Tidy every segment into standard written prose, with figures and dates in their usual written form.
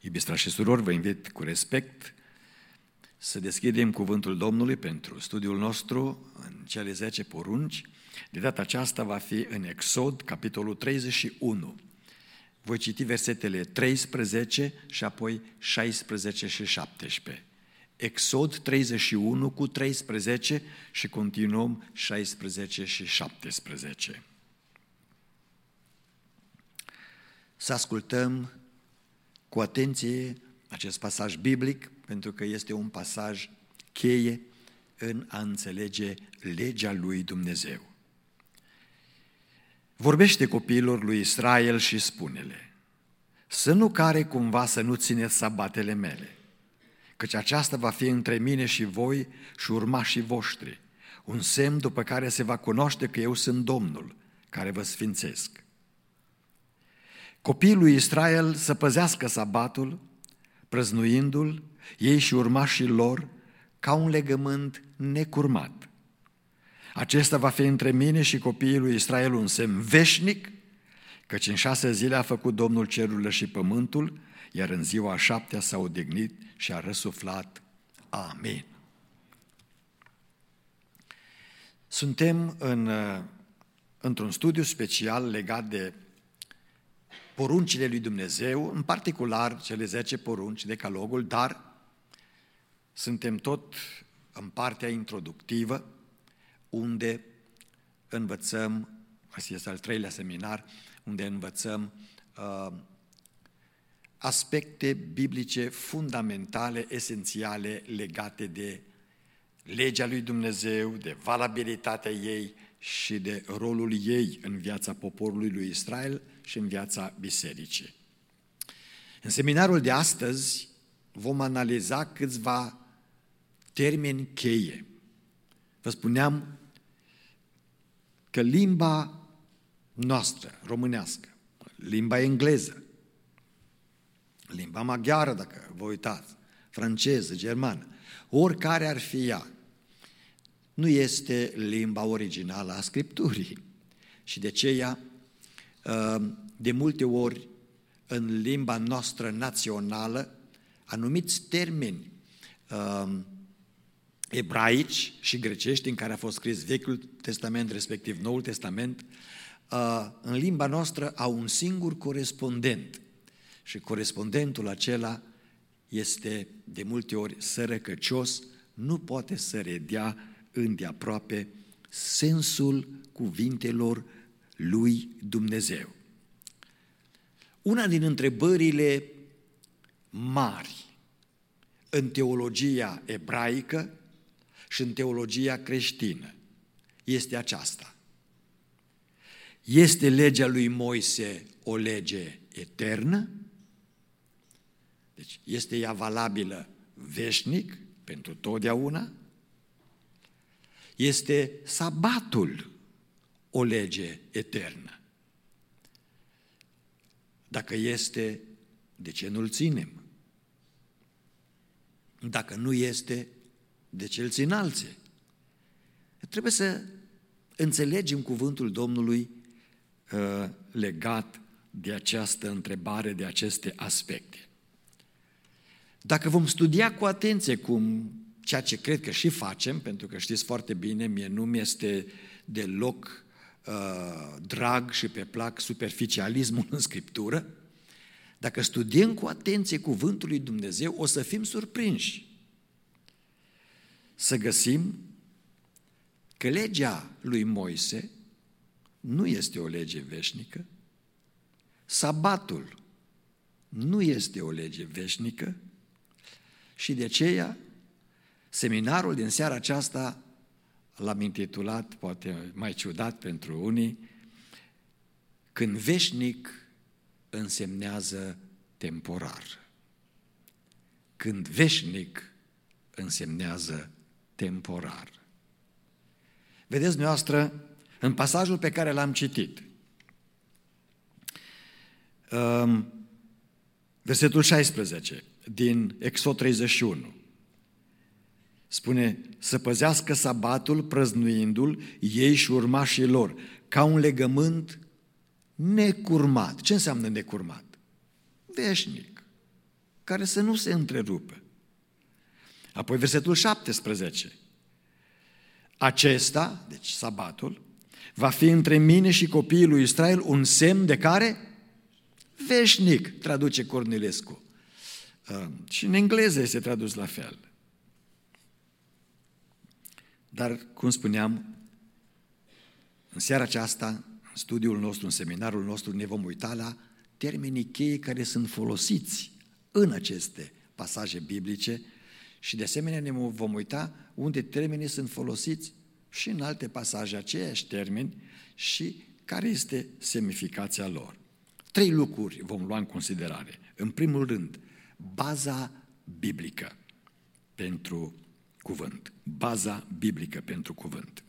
Iubiți frați și surori, vă invit cu respect să deschidem cuvântul Domnului pentru studiul nostru în cele 10 porunci. De data aceasta va fi în Exod, capitolul 31. Voi citi versetele 13 și apoi 16 și 17. Exod 31 cu 13 și continuăm 16 și 17. Să ascultăm cu atenție acest pasaj biblic, pentru că este un pasaj cheie în a înțelege legea lui Dumnezeu. Vorbește copiilor lui Israel și spune-le: să nu care cumva să nu țineți sabatele mele, căci aceasta va fi între mine și voi și urmașii voștri, un semn după care se va cunoaște că eu sunt Domnul, care vă sfințesc. Copiii lui Israel să păzească sabatul, prăznuindu-l, ei și urmașii lor, ca un legământ necurmat. Acesta va fi între mine și copiii lui Israel un semn veșnic, căci în 6 zile a făcut Domnul cerurile și pământul, iar în ziua a 7-a s-a odihnit și a răsuflat. Amin. Suntem într-un studiu special legat de poruncile lui Dumnezeu, în particular cele 10 porunci, decalogul, dar suntem tot în partea introductivă, unde învățăm, asta este al 3-lea seminar, unde învățăm aspecte biblice fundamentale, esențiale, legate de legea lui Dumnezeu, de valabilitatea ei și de rolul ei în viața poporului lui Israel și în viața bisericii. În seminarul de astăzi vom analiza câțiva termeni cheie. Vă spuneam că limba noastră, românească, limba engleză, limba maghiară, dacă vă uitați, franceză, germană, oricare ar fi ea, nu este limba originală a Scripturii. Și de aceea, de multe ori, în limba noastră națională, anumiți termeni ebraici și grecești, în care a fost scris Vechiul Testament, respectiv Noul Testament, în limba noastră au un singur corespondent. Și corespondentul acela este de multe ori sărăcăcios, nu poate să redea îndeaproape sensul cuvintelor lui Dumnezeu. Una din întrebările mari în teologia ebraică și în teologia creștină este aceasta: este legea lui Moise o lege eternă? Deci este ea valabilă veșnic, pentru totdeauna? Este sabatul o lege eternă? Dacă este, de ce nu-l ținem? Dacă nu este, de ce îl țin alții? Trebuie să înțelegem cuvântul Domnului legat de această întrebare, de aceste aspecte. Dacă vom studia cu atenție ceea ce cred că și facem, pentru că știți foarte bine, mie nu mi-este deloc drag și pe plac superficialismul în Scriptură, dacă studiem cu atenție cuvântul lui Dumnezeu, o să fim surprinși să găsim că legea lui Moise nu este o lege veșnică, sabatul nu este o lege veșnică și de aceea seminarul din seara aceasta l-am intitulat, poate mai ciudat pentru unii, Când veșnic însemnează temporar. Când veșnic însemnează temporar. Vedeți dumneavoastră, în pasajul pe care l-am citit, versetul 16 din Exod 31, spune să păzească sabatul prăznuindu-l ei și urmașii lor, ca un legământ necurmat. Ce înseamnă necurmat? Veșnic. care să nu se întrerupă. Apoi versetul 17. Acesta, deci sabatul, va fi între mine și copiii lui Israel un semn de care? Veșnic, traduce Cornilescu. Și în engleză este tradus la fel. Dar, cum spuneam, în seara aceasta, în studiul nostru, în seminarul nostru, ne vom uita la termenii cheie care sunt folosiți în aceste pasaje biblice și de asemenea ne vom uita unde termenii sunt folosiți și în alte pasaje, aceiași termeni și care este semnificația lor. 3 lucruri vom lua în considerare. În primul rând, baza biblică pentru cuvânt. Baza biblică pentru cuvânt.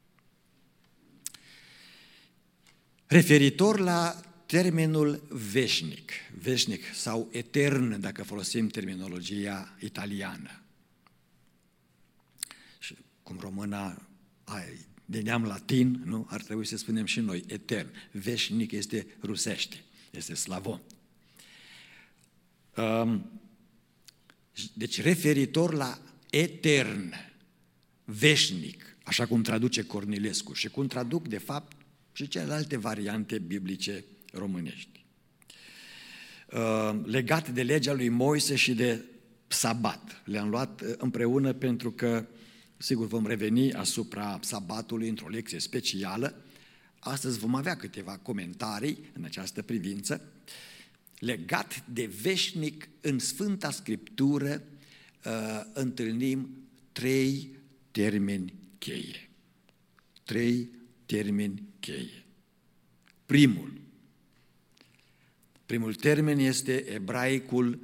Referitor la termenul veșnic sau etern, dacă folosim terminologia italiană. Și cum româna de neam latin, nu? Ar trebui să spunem și noi etern. Veșnic este rusește, este slavon. Deci referitor la etern, veșnic, așa cum traduce Cornilescu și cum traduc de fapt și celelalte variante biblice românești. Legat de legea lui Moise și de sabat. Le-am luat împreună pentru că, sigur, vom reveni asupra sabatului într-o lecție specială. Astăzi vom avea câteva comentarii în această privință. Legat de veșnic, în Sfânta Scriptură întâlnim 3 termeni cheie. 3 termeni cheie. Primul termen este ebraicul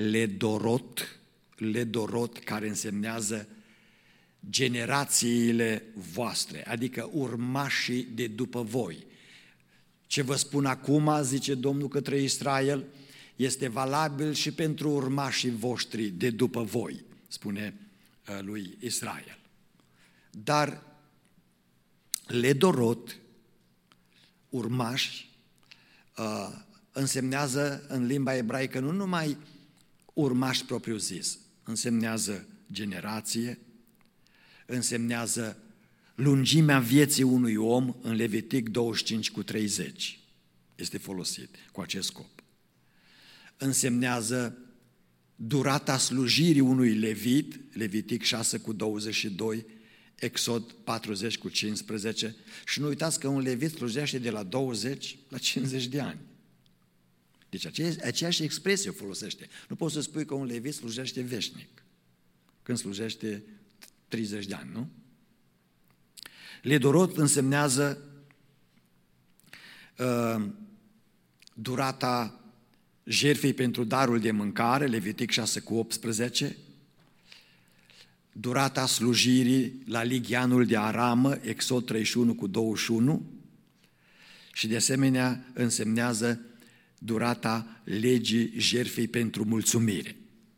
ledorot, care însemnează generațiile voastre, adică urmașii de după voi. Ce vă spun acum, zice Domnul către Israel, este valabil și pentru urmașii voștri de după voi, spune lui Israel. Dar ledorot, urmași, însemnează în limba ebraică nu numai urmași propriu-zis, însemnează generație, însemnează lungimea vieții unui om în Levitic 25:30. Este folosit cu acest scop. Însemnează durata slujirii unui levit, Levitic 6:22, Exod 40:15, și nu uitați că un levit slujește de la 20 la 50 de ani. Deci aceeași expresie o folosește. Nu poți să spui că un levit slujește veșnic, când slujește 30 de ani, nu? Ledorot însemnează durata jertfei pentru darul de mâncare, Levitic 6:18, durata slujirii la ligheanul de aramă, Exod 31:21, și de asemenea însemnează durata legii jertfei pentru mulțumire.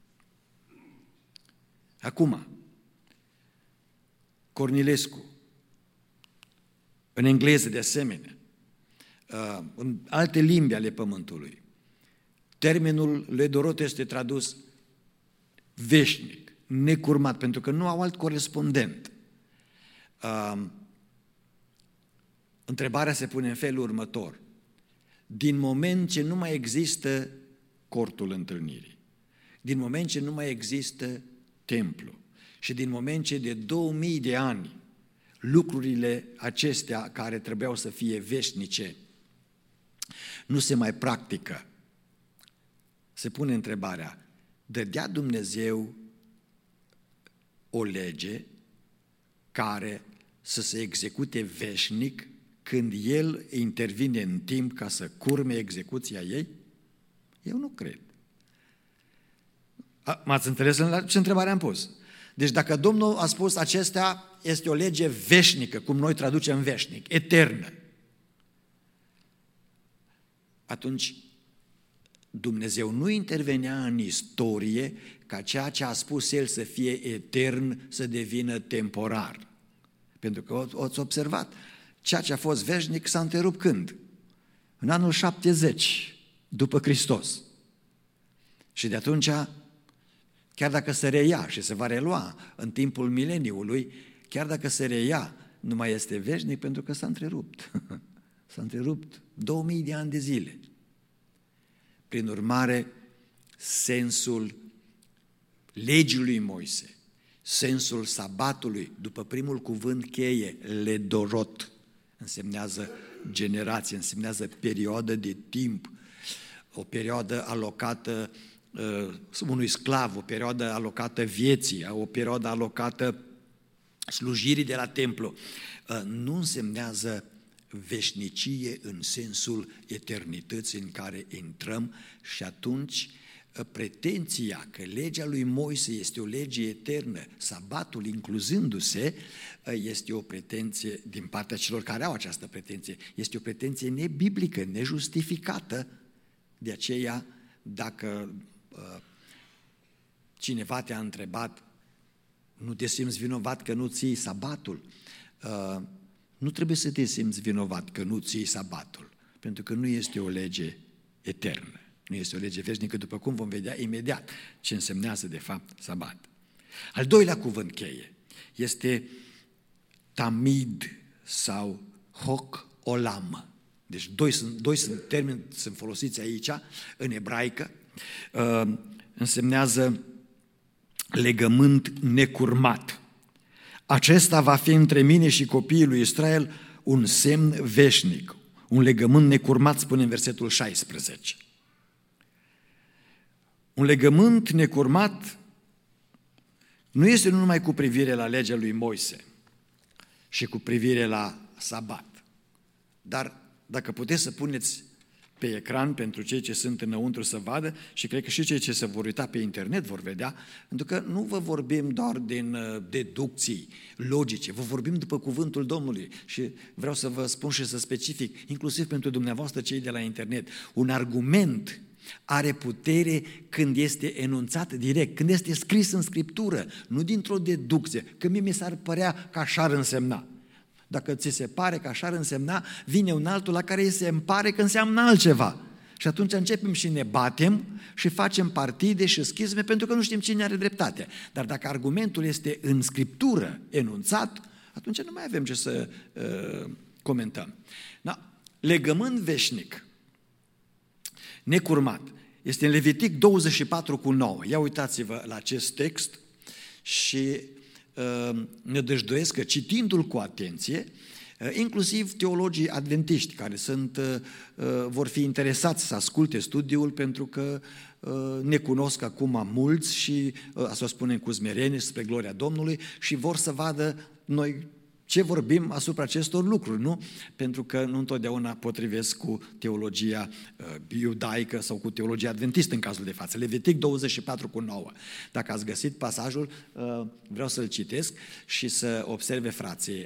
Acum, Cornilescu, în engleză de asemenea, în alte limbi ale pământului, termenul ledorot este tradus veșnic, necurmat, pentru că nu au alt corespondent. Întrebarea se pune în felul următor. Din moment ce nu mai există cortul întâlnirii, din moment ce nu mai există templu și din moment ce de 2000 de ani lucrurile acestea care trebuiau să fie veșnice nu se mai practică, se pune întrebarea, dădea Dumnezeu o lege care să se execute veșnic când El intervine în timp ca să curme execuția ei? Eu nu cred. M-ați înțeles la ce întrebare am pus? Deci dacă Domnul a spus acestea este o lege veșnică, cum noi traducem veșnic, eternă, atunci Dumnezeu nu intervenea în istorie ca ceea ce a spus El să fie etern să devină temporar. Pentru că ați observat, ceea ce a fost veșnic s-a întrerupt când? În anul 70 după Hristos. Și de atunci, chiar dacă se reia și se va relua în timpul mileniului, chiar dacă se reia, nu mai este veșnic pentru că s-a întrerupt. S-a întrerupt 2000 de ani de zile. Prin urmare, sensul legii lui Moise, sensul sabatului, după primul cuvânt cheie, ledorot, însemnează generație, însemnează perioadă de timp, o perioadă alocată unui sclav, o perioadă alocată vieții, o perioadă alocată slujirii de la templu, nu însemnează veșnicie în sensul eternității în care intrăm și atunci pretenția că legea lui Moise este o lege eternă, sabatul incluzându-se, este o pretenție din partea celor care au această pretenție. Este o pretenție nebiblică, nejustificată. De aceea, dacă cineva te-a întrebat, nu te simți vinovat că nu ții sabatul? Nu trebuie să te simți vinovat că nu ții sabatul, pentru că nu este o lege eternă, nu este o lege veșnică, după cum vom vedea imediat ce însemnează de fapt sabat. Al doilea cuvânt cheie este tamid sau hoc olam. Deci doi termeni sunt folosiți aici în ebraică, însemnează legământ necurmat. Acesta va fi între mine și copiii lui Israel un semn veșnic, un legământ necurmat, spune în versetul 16. Un legământ necurmat nu este numai cu privire la legea lui Moise și cu privire la sabat, dar dacă puteți să puneți pe ecran pentru cei ce sunt înăuntru să vadă și cred că și cei ce se vor uita pe internet vor vedea, pentru că nu vă vorbim doar din deducții logice, vă vorbim după cuvântul Domnului și vreau să vă spun și să specific, inclusiv pentru dumneavoastră cei de la internet, un argument are putere când este enunțat direct, când este scris în Scriptură, nu dintr-o deducție, că mie mi s-ar părea că așa ar însemna. Dacă ți se pare că așa ar însemna, vine un altul la care se îmi pare că înseamnă altceva. Și atunci începem și ne batem și facem partide și schisme pentru că nu știm cine are dreptate. Dar dacă argumentul este în Scriptură enunțat, atunci nu mai avem ce să comentăm. Da. Legământ veșnic, necurmat, este în Levitic 24:9. Ia uitați-vă la acest text și ne dăjduiesc că citindu-l cu atenție, inclusiv teologii adventiști care vor fi interesați să asculte studiul pentru că ne cunosc acum mulți și, asta o spunem cu smerenie spre gloria Domnului, și vor să vadă noi ce vorbim asupra acestor lucruri, nu? Pentru că nu întotdeauna potrivesc cu teologia iudaică sau cu teologia adventistă în cazul de față. Levitic 24:9. Dacă ați găsit pasajul, vreau să-l citesc și să observe frații.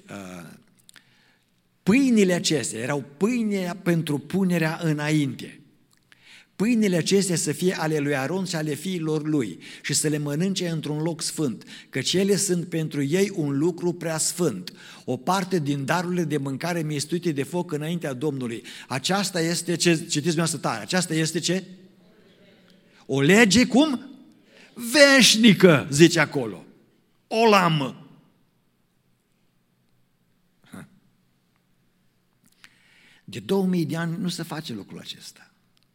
Pâinile acestea erau pâinea pentru punerea înainte. Pâinile acestea să fie ale lui Aron și ale fiilor lui și să le mănânce într-un loc sfânt, căci ele sunt pentru ei un lucru prea sfânt, o parte din darurile de mâncare mistuite de foc înaintea Domnului. Aceasta este ce, citiți dumneavoastră tare, aceasta este ce? O lege cum? Veșnică, zice acolo. Olam. De 2000 de ani nu se face lucrul acesta.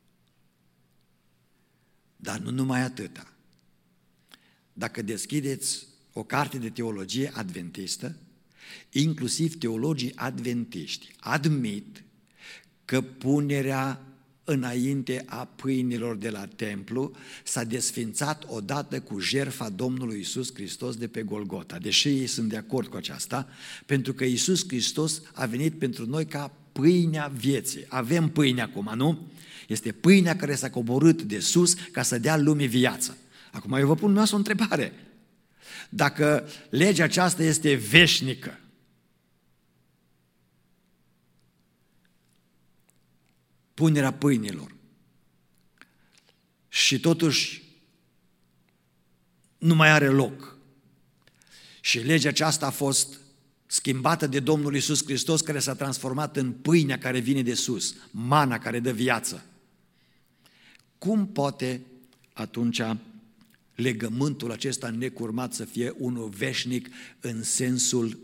Dar nu numai atâta. Dacă deschideți o carte de teologie adventistă, inclusiv teologii adventiști admit că punerea înainte a pâinilor de la templu s-a desfințat odată cu jertfa Domnului Iisus Hristos de pe Golgota. Deși ei sunt de acord cu aceasta, pentru că Iisus Hristos a venit pentru noi ca pâinea vieții. Avem pâine acum, nu? Este pâinea care s-a coborât de sus ca să dea lumii viață. Acum eu vă pun o întrebare. Dacă legea aceasta este veșnică, punerea pâinilor, și totuși nu mai are loc, și legea aceasta a fost schimbată de Domnul Iisus Hristos, care s-a transformat în pâinea care vine de sus, mana care dă viață, cum poate atunci legământul acesta necurmat să fie unul veșnic în sensul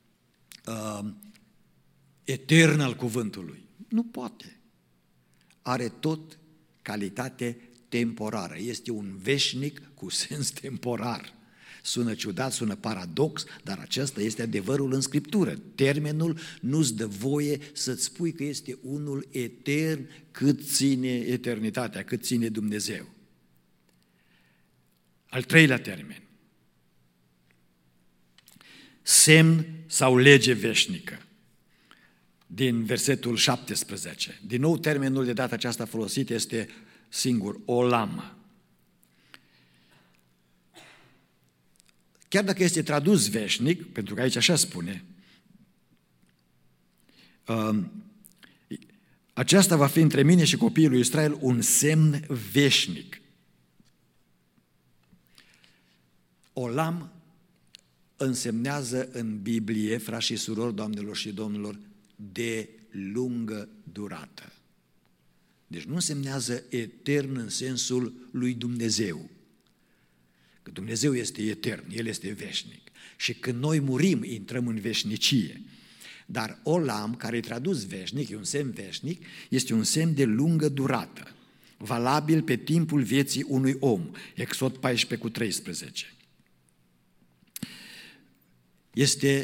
etern al cuvântului. Nu poate. Are tot calitate temporară. Este un veșnic cu sens temporar. Sună ciudat, sună paradox, dar acesta este adevărul în Scriptură. Termenul nu-ți dă voie să-ți spui că este unul etern cât ține eternitatea, cât ține Dumnezeu. Al treilea termen. Semn sau lege veșnică. Din versetul 17. Din nou, termenul de data aceasta folosit este singur, olam. Chiar dacă este tradus veșnic, pentru că aici așa spune, aceasta va fi între mine și copiii lui Israel un semn veșnic. Olam însemnează în Biblie, frați și surori, doamnelor și domnilor, de lungă durată. Deci nu însemnează etern în sensul lui Dumnezeu. Că Dumnezeu este etern, El este veșnic. Și când noi murim, intrăm în veșnicie. Dar olam, care e tradus veșnic, e un semn veșnic, este un semn de lungă durată, valabil pe timpul vieții unui om. Exod 14:13. Este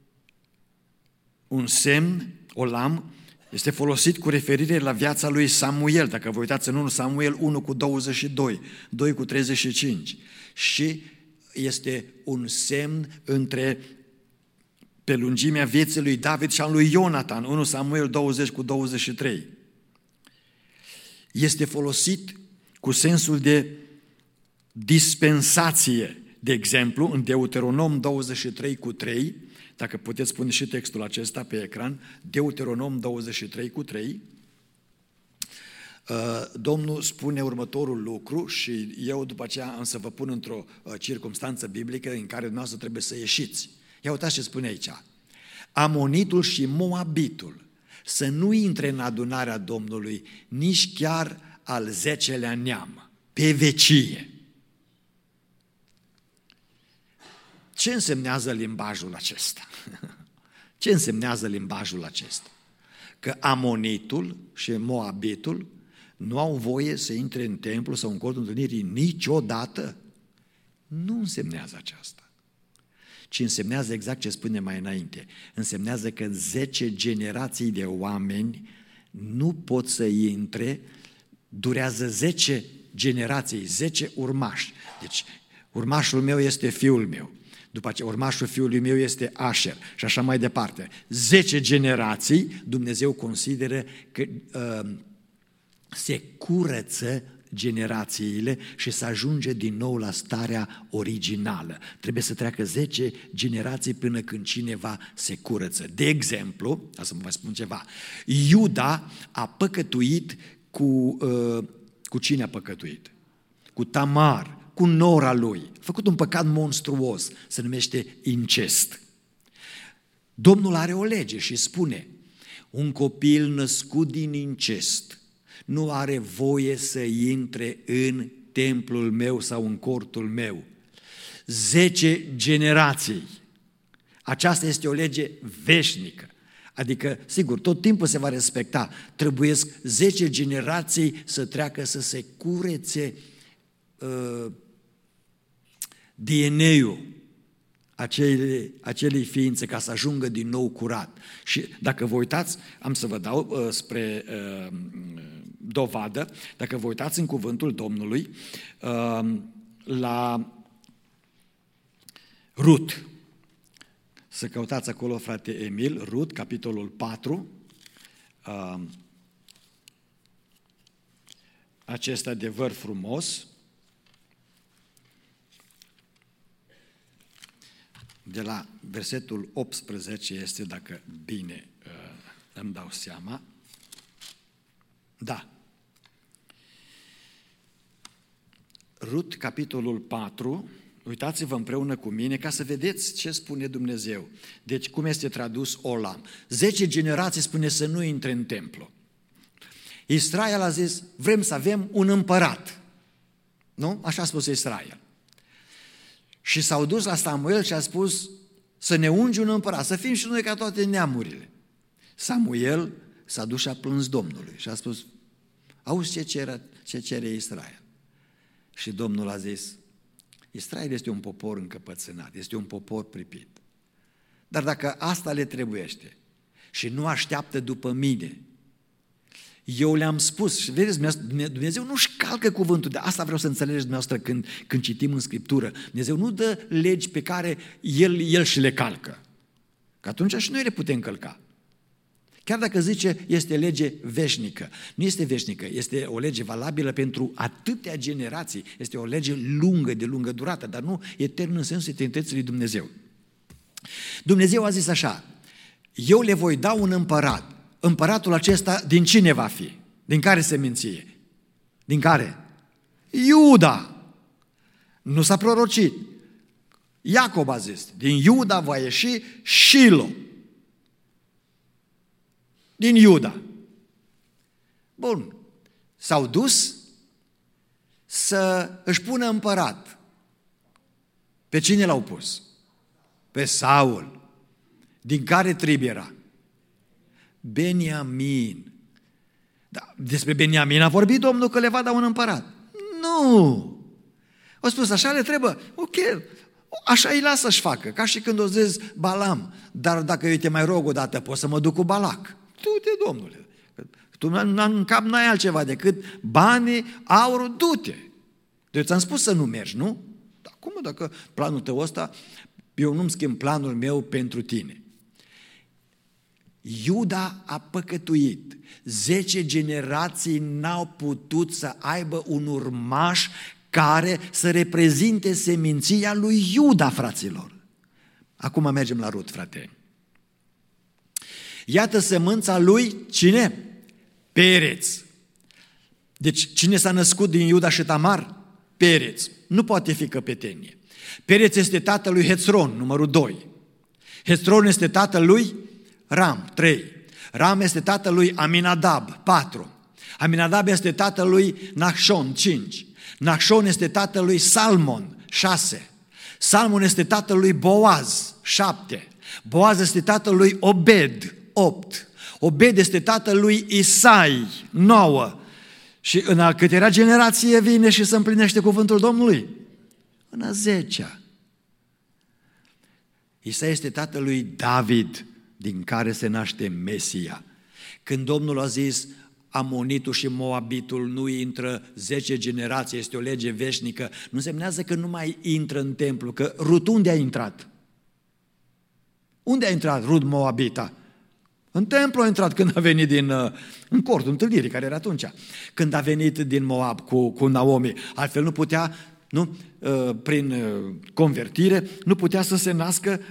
un semn, olam, este folosit cu referire la viața lui Samuel, dacă vă uitați în 1 Samuel 1:22, 2:35. Și este un semn pe lungimea vieții lui David și a lui Ionatan, 1 Samuel 20:23. Este folosit cu sensul de dispensație, de exemplu, în Deuteronom 23:3, dacă puteți pune și textul acesta pe ecran, Deuteronom 23:3, Domnul spune următorul lucru și eu după aceea am să vă pun într-o circumstanță biblică în care dumneavoastră trebuie să ieșiți. Ia uitați ce spune aici. Amonitul și Moabitul să nu intre în adunarea Domnului nici chiar al 10-lea neam, pe vecie. Ce însemnează limbajul acesta? Ce însemnează limbajul acesta? Că Amonitul și Moabitul nu au voie să intre în templu sau în cortul întâlnirii niciodată? Nu însemnează aceasta. Ci însemnează exact ce spune mai înainte. Însemnează că 10 generații de oameni nu pot să intre, durează 10 generații, 10 urmași. Deci urmașul meu este fiul meu. După aceea, urmașul fiului meu este Asher și așa mai departe. 10 generații, Dumnezeu consideră că se curăță generațiile și să ajunge din nou la starea originală. Trebuie să treacă 10 generații până când cineva se curăță. De exemplu, să vă spun ceva, Iuda a păcătuit cu cine a păcătuit? Cu Tamar, cu nora lui. A făcut un păcat monstruos, se numește incest. Domnul are o lege și spune, un copil născut din incest nu are voie să intre în templul meu sau în cortul meu. 10 generații. Aceasta este o lege veșnică. Adică, sigur, tot timpul se va respecta. Trebuiesc 10 generații să treacă să se curețe DNA-ul acelei ființe ca să ajungă din nou curat. Și dacă vă uitați, am să vă dau spre dovadă, dacă vă uitați în cuvântul Domnului la Rut. Să căutați acolo, frate Emil, Rut, capitolul 4, acest adevăr frumos, de la versetul 18 este, dacă bine îmi dau seama, da. Rut, capitolul 4, uitați-vă împreună cu mine ca să vedeți ce spune Dumnezeu. Deci, cum este tradus olam? 10 generații spune să nu intre în templu. Israel a zis, vrem să avem un împărat. Nu? Așa a spus Israel. Și s-au dus la Samuel și a spus să ne ungi un împărat, să fim și noi ca toate neamurile. Samuel s-a dus și a plâns Domnului și a spus, auzi ce cere Israel? Și Domnul a zis, Israel este un popor încăpățânat, este un popor pripit. Dar dacă asta le trebuiește și nu așteaptă după mine, eu le-am spus, și vedeți, Dumnezeu nu-și calcă cuvântul, de asta vreau să înțelegeți dumneavoastră când citim în Scriptură. Dumnezeu nu dă legi pe care El și le calcă, că atunci și noi le putem călca. Chiar dacă zice este lege veșnică, nu este veșnică, este o lege valabilă pentru atâtea generații, este o lege lungă, de lungă durată, dar nu eternă în sensul eternității lui Dumnezeu. Dumnezeu a zis așa, eu le voi da un împărat. Împăratul acesta din cine va fi? Din care seminție? Din care? Iuda! Nu s-a prorocit. Iacob a zis, din Iuda va ieși Shilo. Din Iuda. Bun. S-au dus să își pună împărat. Pe cine l-au pus? Pe Saul. Din care trib era? Beniamin. Da, despre Beniamin a vorbit Domnul că le va da un împărat. Nu! Au spus, așa le trebuie. Ok, așa îi lasă să-și facă. Ca și când o zis Balam, dar dacă eu te mai rog o dată, poți să mă duc cu Balac. Du-te, Domnule. Tu în cap n-ai altceva decât banii, aurul, du-te. Eu ți-am spus să nu mergi, nu? Dar cum, dacă planul tău ăsta, eu nu-mi schimb planul meu pentru tine. Iuda a păcătuit. 10 generații n-au putut să aibă un urmaș care să reprezinte seminția lui Iuda, fraților. Acum mergem la Rut, frate. Iată sămânța lui, cine? Pereț. Deci cine s-a născut din Iuda și Tamar? Pereț. Nu poate fi căpetenie. Pereț este tatăl lui Hezron, numărul 2. Hezron este tatăl lui Ram, 3. Ram este tatăl lui Aminadab, 4. Aminadab este tatăl lui Nachshon, 5. Nachshon este tatăl lui Salmon, 6. Salmon este tatăl lui Boaz, 7. Boaz este tatăl lui Obed, 8. Obed este tatăl lui Isai, 9. Și în a câtera generație vine și se împlinește cuvântul Domnului? În a 10-a. Isai este tatăl lui David, din care se naște Mesia. Când Domnul a zis, Amonitul și Moabitul nu intră 10 generații, este o lege veșnică, nu însemnează că nu mai intră în templu, că Rut unde a intrat? Unde a intrat Rut Moabita? În templu a intrat când a venit în cortul întâlnirii, care era atunci. Când a venit din Moab cu Naomi, altfel nu putea, nu, prin convertire, nu putea să se nască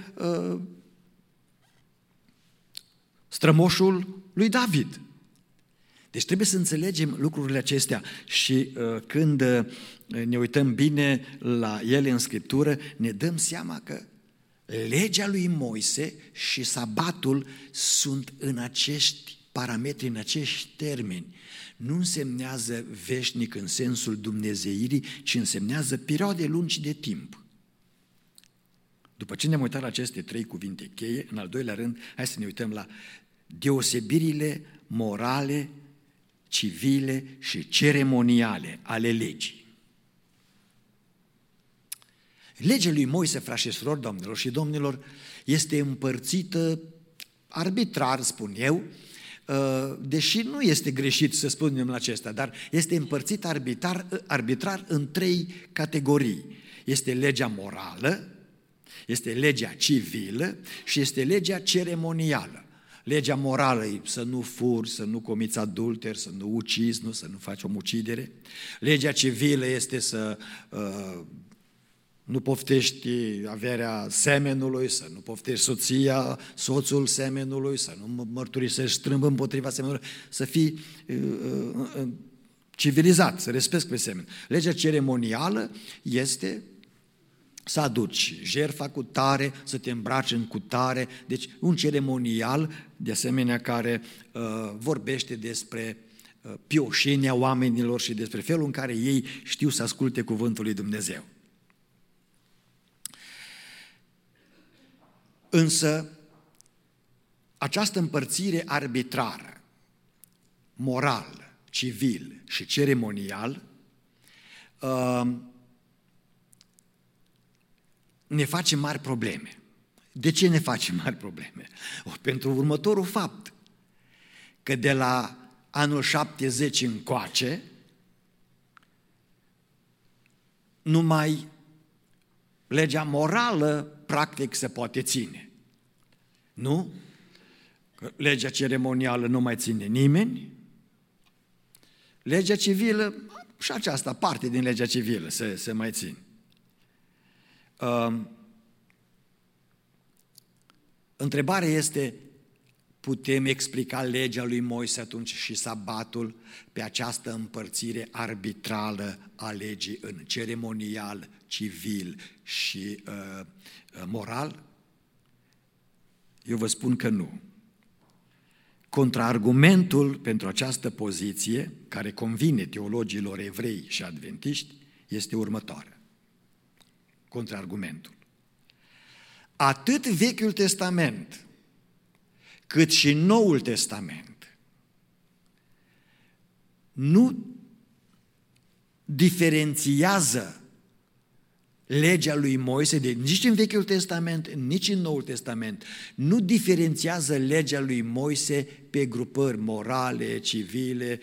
strămoșul lui David. Deci trebuie să înțelegem lucrurile acestea și când ne uităm bine la ele în Scriptură, ne dăm seama că legea lui Moise și sabatul sunt în acești parametri, în acești termeni. Nu însemnează veșnic în sensul dumnezeirii, ci însemnează perioade lungi de timp. După ce ne-am uitat la aceste 3 cuvinte cheie, în al doilea rând, hai să ne uităm la deosebirile morale, civile și ceremoniale ale legii. Legea lui Moise, frați și surori, doamnelor și domnilor, este împărțită arbitrar, spun eu, deși nu este greșit să spunem la acesta, dar este împărțită arbitrar în 3 categorii. Este legea morală, este legea civilă și este legea ceremonială. Legea morală e să nu furi, să nu comiți adulter, să nu ucizi, să nu faci omucidere. Legea civilă este să nu poftești averea semenului, să nu poftești soția, soțul semenului, să nu mărturisești strâmb împotriva semenului, să fii civilizat, să respecti pe semen. Legea ceremonială este să aduci jertfa cu tare, să te îmbraci în cutare, deci un ceremonial, de asemenea, care vorbește despre pioșenia oamenilor și despre felul în care ei știu să asculte cuvântul lui Dumnezeu. Însă, această împărțire arbitrară, moral, civil și ceremonial, ne face mari probleme. De ce ne face mari probleme? Pentru următorul fapt, că de la anul 70 încoace, numai legea morală practic se poate ține. Nu? Că legea ceremonială nu mai ține nimeni. Legea civilă, și aceasta parte din legea civilă se mai ține. Întrebarea este, putem explica legea lui Moise atunci și sabatul pe această împărțire arbitrară a legii în ceremonial, civil și moral? Eu vă spun că nu. Contraargumentul pentru această poziție, care convine teologilor evrei și adventiști, este următoarea. Contraargumentul. Atât Vechiul Testament, cât și Noul Testament nu diferențiază legea lui Moise, nici în Vechiul Testament, nici în Noul Testament, nu diferențiază legea lui Moise pe grupări morale, civile,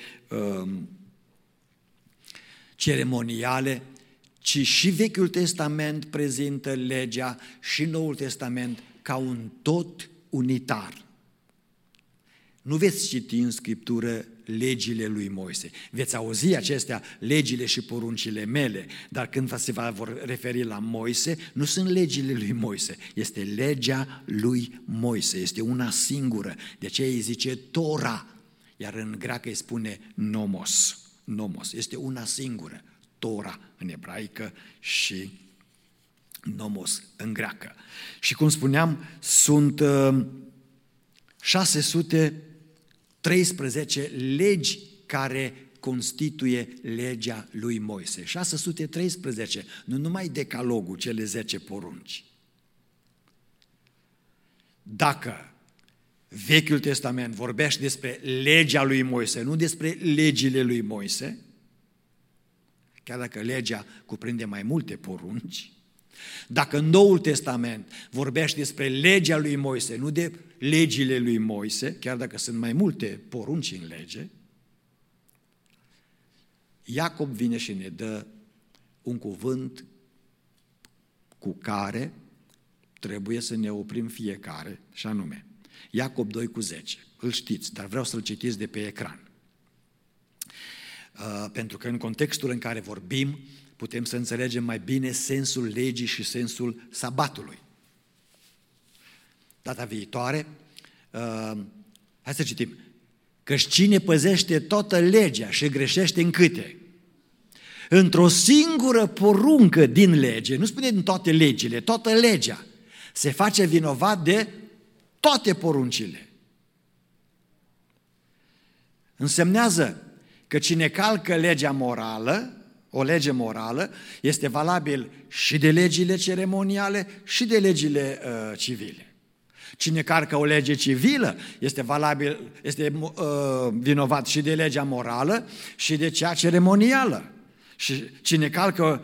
ceremoniale, ci și Vechiul Testament prezintă legea și Noul Testament ca un tot unitar. Nu veți citi în Scriptură legile lui Moise. Veți auzi acestea, legile și poruncile mele, dar când se va referi la Moise, nu sunt legile lui Moise, este legea lui Moise, este una singură. De aceea îi zice Tora, iar în greacă îi spune nomos. Nomos, este una singură, Tora în ebraică și nomos în greacă. Și cum spuneam, sunt 613 legi care constituie legea lui Moise. 613, nu numai decalogul, cele 10 porunci. Dacă Vechiul Testament vorbește despre legea lui Moise, nu despre legile lui Moise, chiar dacă legea cuprinde mai multe porunci, dacă Noul Testament vorbește despre legea lui Moise, nu de legile lui Moise, chiar dacă sunt mai multe porunci în lege, Iacob vine și ne dă un cuvânt cu care trebuie să ne oprim fiecare, și anume, Iacob 2:10. Îl știți, dar vreau să-l citiți de pe ecran. Pentru că în contextul în care vorbim, putem să înțelegem mai bine sensul legii și sensul sabatului. Data viitoare, hai să citim. Căci cine păzește toată legea și greșește în câte? Într-o singură poruncă din lege, nu spune din toate legile, toată legea, se face vinovat de toate poruncile. Însemnează că cine calcă legea morală, o lege morală, este valabil și de legile ceremoniale și de legile civile. Cine calcă o lege civilă este valabil, este vinovat și de legea morală și de cea ceremonială. Și cine calcă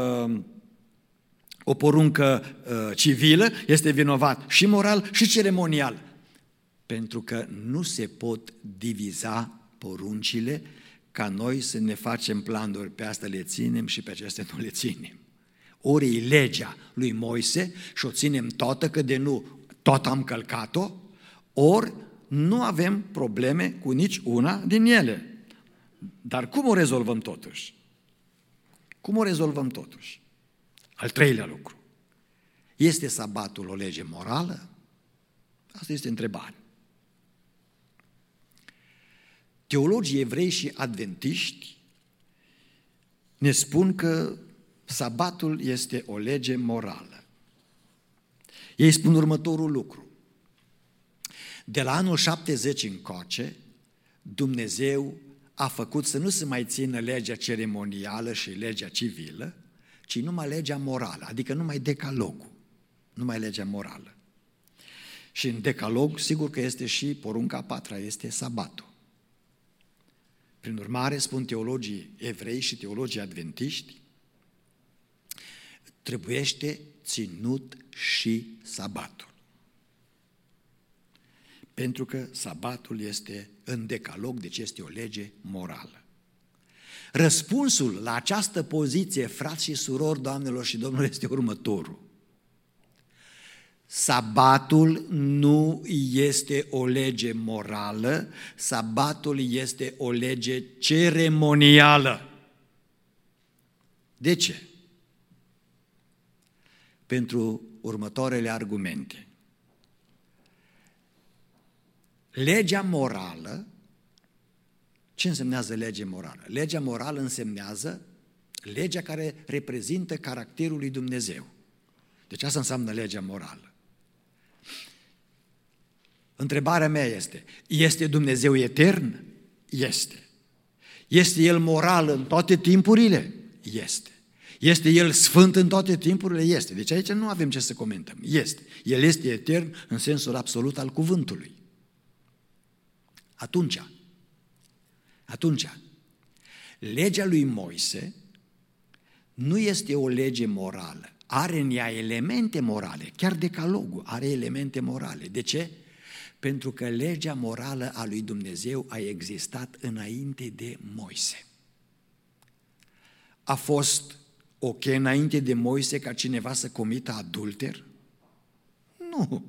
o poruncă civilă este vinovat și moral și ceremonial. Pentru că nu se pot diviza poruncile ca noi să ne facem planuri, pe asta le ținem și pe acestea nu le ținem. Ori e legea lui Moise și o ținem toată, că de nu tot am călcat-o, ori nu avem probleme cu nici una din ele. Dar cum o rezolvăm totuși? Cum o rezolvăm totuși? Al treilea lucru. Este sabatul o lege morală? Asta este întrebarea. Teologii evrei și adventiști ne spun că sabatul este o lege morală. Ei spun următorul lucru. De la anul 70 încoace, Dumnezeu a făcut să nu se mai țină legea ceremonială și legea civilă, ci numai legea morală, adică numai decalogul, numai legea morală. Și în decalog, sigur că este și porunca a patra, este sabatul. Prin urmare, spun teologii evrei și teologii adventiști, trebuiește ținut și sabatul. Pentru că sabatul este în decalog, deci este o lege morală. Răspunsul la această poziție, frați și surori, doamnelor și domnilor, este următorul. Sabatul nu este o lege morală, sabatul este o lege ceremonială. De ce? Pentru următoarele argumente. Legea morală, ce însemnează lege morală? Legea morală însemnează legea care reprezintă caracterul lui Dumnezeu. Deci asta înseamnă legea morală. Întrebarea mea este Dumnezeu etern? Este. Este El moral în toate timpurile? Este. Este El sfânt în toate timpurile? Este. Deci aici nu avem ce să comentăm. Este. El este etern în sensul absolut al cuvântului. Atunci, legea lui Moise nu este o lege morală. Are în ea elemente morale, chiar decalogul are elemente morale. De ce? Pentru că legea morală a lui Dumnezeu a existat înainte de Moise. A fost ok înainte de Moise ca cineva să comită adulter? Nu.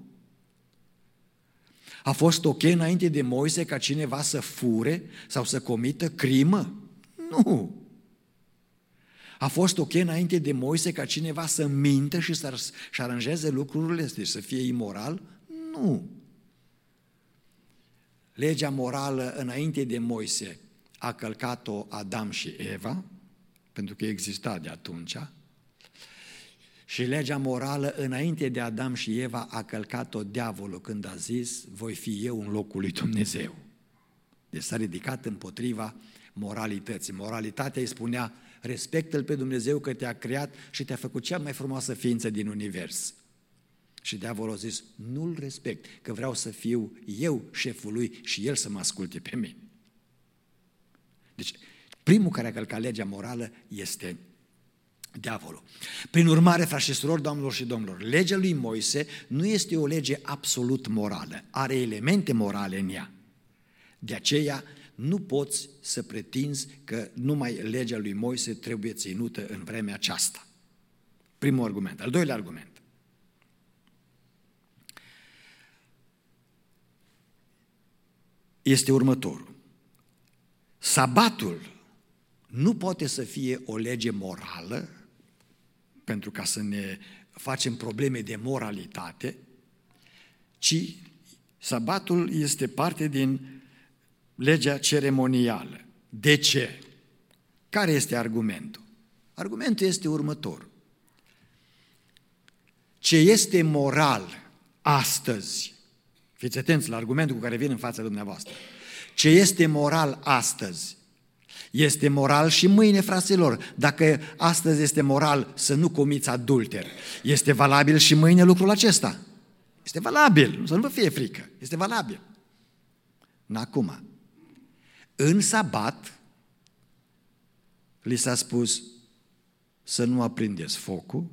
A fost ok înainte de Moise ca cineva să fure sau să comită crimă? Nu. A fost ok înainte de Moise ca cineva să mintă și să-și aranjeze lucrurile, deci să fie imoral? Nu. Legea morală înainte de Moise a călcat-o Adam și Eva, pentru că exista de atunci, și legea morală înainte de Adam și Eva a călcat-o diavolul când a zis, voi fi eu în locul lui Dumnezeu. Deci s-a ridicat împotriva moralității. Moralitatea îi spunea, respectă-L pe Dumnezeu că te-a creat și te-a făcut cea mai frumoasă ființă din univers. Și diavolul a zis, nu-L respect, că vreau să fiu eu șeful lui și el să mă asculte pe mine. Deci, primul care a călcat legea morală este diavolul. Prin urmare, frați și surori, doamnelor și domnilor, legea lui Moise nu este o lege absolut morală, are elemente morale în ea. De aceea, nu poți să pretinzi că numai legea lui Moise trebuie ținută în vremea aceasta. Primul argument. Al doilea argument. Este următorul. Sabatul nu poate să fie o lege morală, pentru ca să ne facem probleme de moralitate, ci sabatul este parte din legea ceremonială. De ce? Care este argumentul? Argumentul este următorul. Ce este moral astăzi, fiți atenți la argumentul cu care vin în fața dumneavoastră, ce este moral astăzi, este moral și mâine, fraților. Dacă astăzi este moral să nu comiți adulter, este valabil și mâine lucrul acesta? Este valabil, să nu vă fie frică, este valabil. Acum, în sabat, li s-a spus să nu aprindeți focul,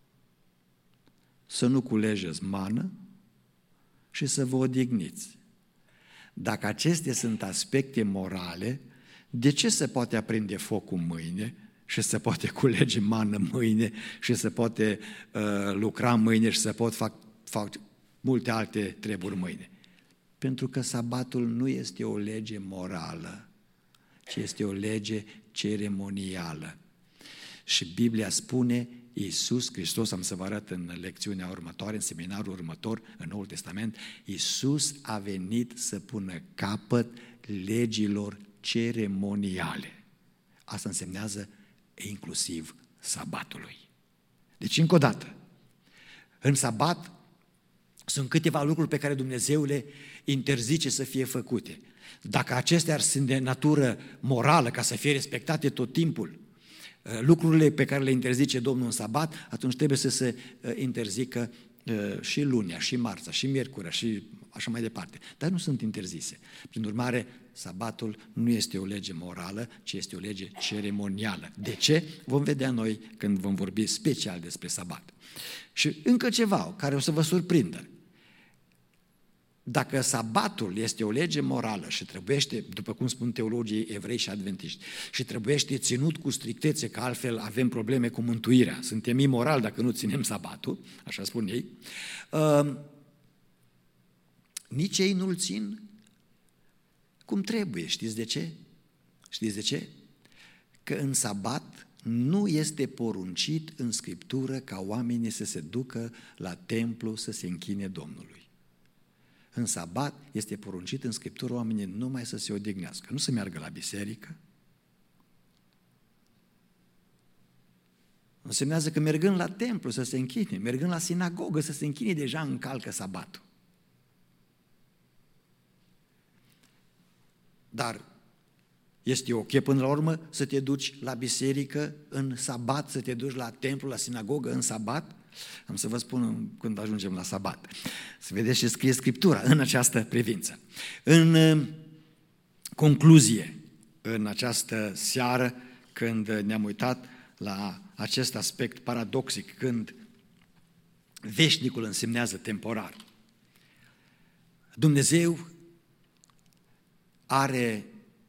să nu culegeți mană și să vă odihniți. Dacă acestea sunt aspecte morale, de ce se poate aprinde focul mâine și se poate culege mană mâine și se poate lucra mâine și se pot fac multe alte treburi mâine? Pentru că sabatul nu este o lege morală, ci este o lege ceremonială. Și Biblia spune, Iisus Hristos, am să vă arăt în lecțiunea următoare, în seminarul următor, în Noul Testament, Iisus a venit să pună capăt legilor ceremoniale. Asta însemnează inclusiv sabatului. Deci, încă o dată, în sabat Sunt câteva lucruri pe care Dumnezeu le interzice să fie făcute. Dacă acestea sunt de natură morală, ca să fie respectate tot timpul, lucrurile pe care le interzice Domnul în sabat, atunci trebuie să se interzică și lunea, și marța, și miercurea, și așa mai departe. Dar nu sunt interzise. Prin urmare, sabatul nu este o lege morală, ci este o lege ceremonială. De ce? Vom vedea noi când vom vorbi special despre sabat. Și încă ceva care o să vă surprindă. Dacă sabatul este o lege morală și trebuiește, după cum spun teologii evrei și adventiști, și trebuiește ținut cu strictețe, că altfel avem probleme cu mântuirea, suntem imorali dacă nu ținem sabatul, așa spun ei, nici ei nu-l țin cum trebuie. Știți de ce? Știți de ce? Că în sabat nu este poruncit în Scriptură ca oamenii să se ducă la templu să se închine Domnului. În sabat este poruncit în Scriptură oamenii numai să se odihnească, nu să meargă la biserică. Însemnează că mergând la templu să se închine, mergând la sinagogă să se închine, deja încalcă sabatul. Dar este ok până la urmă să te duci la biserică în sabat, să te duci la templu, la sinagogă în sabat? Am să vă spun când ajungem la sabat. Să vedeți ce scrie Scriptura în această privință. În concluzie, în această seară, când ne-am uitat la acest aspect paradoxic, când veșnicul însemnează temporar, Dumnezeu are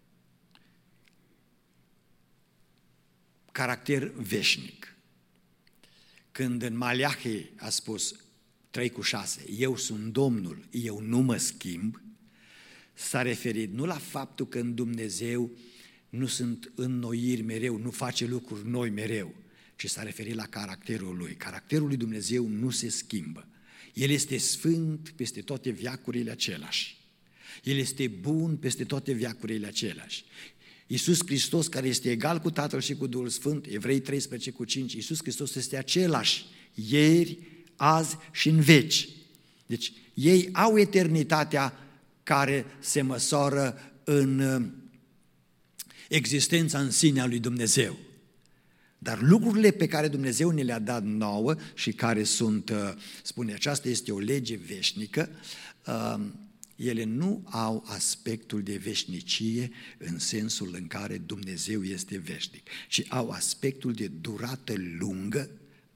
caracter veșnic. Când în Maleahi a spus 3:6, eu sunt Domnul, eu nu mă schimb, s-a referit nu la faptul că în Dumnezeu nu sunt înnoiri mereu, nu face lucruri noi mereu, ci s-a referit la caracterul Lui. Caracterul lui Dumnezeu nu se schimbă. El este sfânt peste toate veacurile același. El este bun peste toate veacurile același. Iisus Hristos, care este egal cu Tatăl și cu Duhul Sfânt, Evrei 13:5, Iisus Hristos este același ieri, azi și în veci. Deci ei au eternitatea care se măsoară în existența în sine a lui Dumnezeu. Dar lucrurile pe care Dumnezeu ne le-a dat nouă și care sunt, spune, aceasta este o lege veșnică, ele nu au aspectul de veșnicie în sensul în care Dumnezeu este veșnic, ci au aspectul de durată lungă,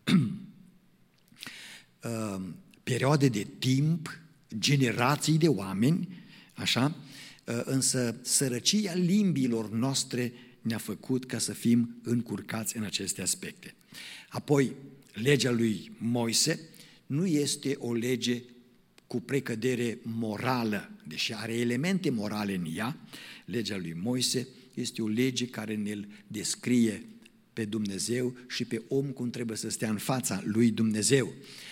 perioade de timp, generații de oameni, așa, însă sărăcia limbilor noastre ne-a făcut ca să fim încurcați în aceste aspecte. Apoi, legea lui Moise nu este o lege cu precădere morală, deși are elemente morale în ea. Legea lui Moise este o lege care ne-l descrie pe Dumnezeu și pe om cum trebuie să stea în fața lui Dumnezeu.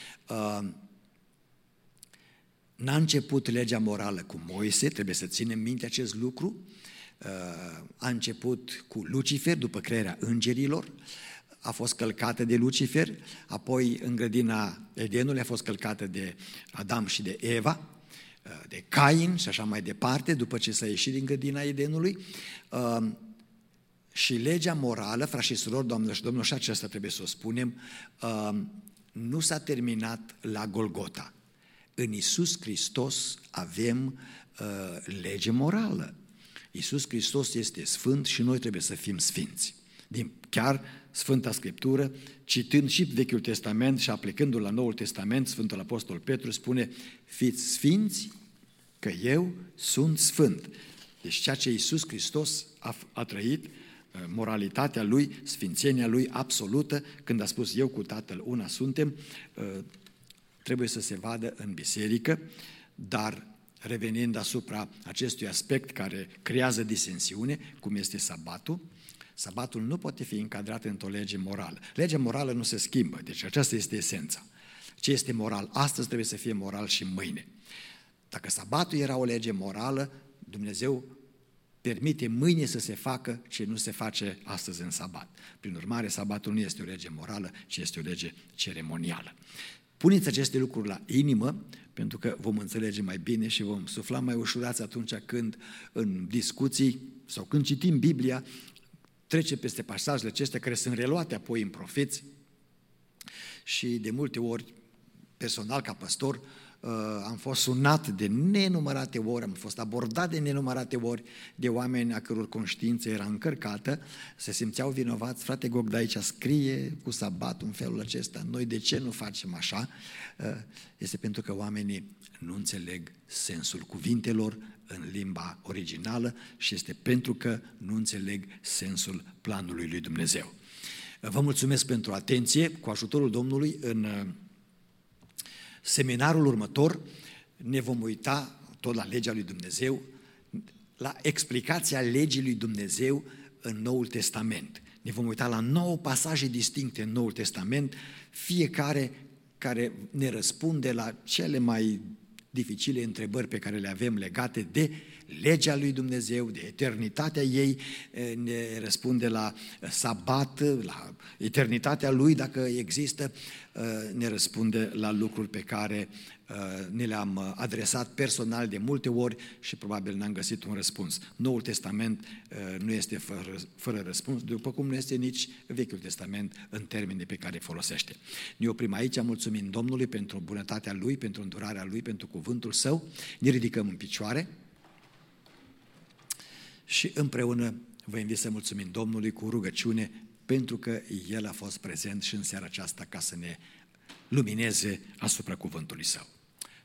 N-a început legea morală cu Moise, trebuie să ținem minte acest lucru. A început cu Lucifer, după crearea îngerilor, a fost călcată de Lucifer, apoi în grădina Edenului a fost călcată de Adam și de Eva, de Cain și așa mai departe, după ce s-a ieșit din grădina Edenului. Și legea morală, frați și surori, doamnelor și domnilor, și aceasta trebuie să o spunem, nu s-a terminat la Golgota. În Iisus Hristos avem lege morală. Iisus Hristos este sfânt și noi trebuie să fim sfinți. Chiar Sfânta Scriptură, citând și Vechiul Testament și aplicându-l la Noul Testament, Sfântul Apostol Petru spune: fiți sfinți, că eu sunt sfânt. Deci ceea ce Iisus Hristos a trăit, moralitatea Lui, sfințenia Lui absolută, când a spus eu cu Tatăl una suntem, trebuie să se vadă în biserică, dar revenind asupra acestui aspect care creează disensiune, cum este sabatul, sabatul nu poate fi încadrat într-o lege morală. Legea morală nu se schimbă, deci aceasta este esența. Ce este moral astăzi trebuie să fie moral și mâine. Dacă sabatul era o lege morală, Dumnezeu permite mâine să se facă ce nu se face astăzi în sabat. Prin urmare, sabatul nu este o lege morală, ci este o lege ceremonială. Puneți aceste lucruri la inimă, pentru că vom înțelege mai bine și vom sufla mai ușurați atunci când în discuții sau când citim Biblia, trece peste pasajele acestea care sunt reluate apoi în profeți și de multe ori, personal ca păstor, am fost sunat de nenumărate ori, am fost abordat de nenumărate ori de oameni a căror conștiință era încărcată, se simțeau vinovați, frate Gog, de aici scrie cu sabatul în felul acesta, noi de ce nu facem așa? Este pentru că oamenii nu înțeleg sensul cuvintelor în limba originală și este pentru că nu înțeleg sensul planului lui Dumnezeu. Vă mulțumesc pentru atenție, cu ajutorul Domnului în seminarul următor ne vom uita tot la legea lui Dumnezeu, la explicația legii lui Dumnezeu în Noul Testament. Ne vom uita la 9 pasaje distincte în Noul Testament, fiecare care ne răspunde la cele mai dificile întrebări pe care le avem legate de legea lui Dumnezeu, de eternitatea ei, ne răspunde la sabat, la eternitatea lui dacă există, ne răspunde la lucruri pe care ne le-am adresat personal de multe ori și probabil n-am găsit un răspuns. Noul Testament nu este fără răspuns, după cum nu este nici Vechiul Testament în termenii pe care îi folosește. Ne oprim aici, mulțumim Domnului pentru bunătatea Lui, pentru îndurarea Lui, pentru cuvântul Său, ne ridicăm în picioare și împreună vă invit să mulțumim Domnului cu rugăciune pentru că El a fost prezent și în seara aceasta ca să ne lumineze asupra cuvântului Său.